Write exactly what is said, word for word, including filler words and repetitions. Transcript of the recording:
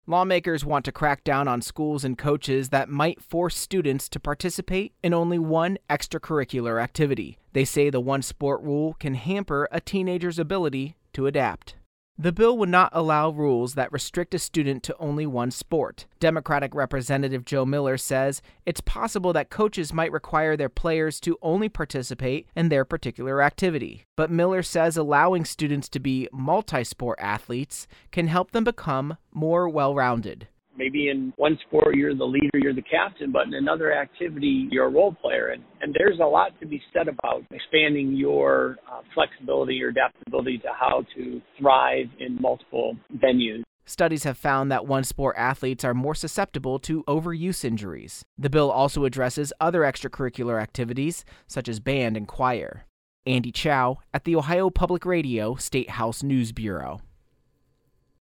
Lawmakers want to crack down on schools and coaches that might force students to participate in only one extracurricular activity. They say the one-sport rule can hamper a teenager's ability to adapt. The bill would not allow rules that restrict a student to only one sport. Democratic Representative Joe Miller says it's possible that coaches might require their players to only participate in their particular activity. But Miller says allowing students to be multi-sport athletes can help them become more well-rounded. Maybe in one sport, you're the leader, you're the captain, but in another activity, you're a role player. And, and there's a lot to be said about expanding your uh, flexibility or adaptability to how to thrive in multiple venues. Studies have found that one-sport athletes are more susceptible to overuse injuries. The bill also addresses other extracurricular activities, such as band and choir. Andy Chow at the Ohio Public Radio State House News Bureau.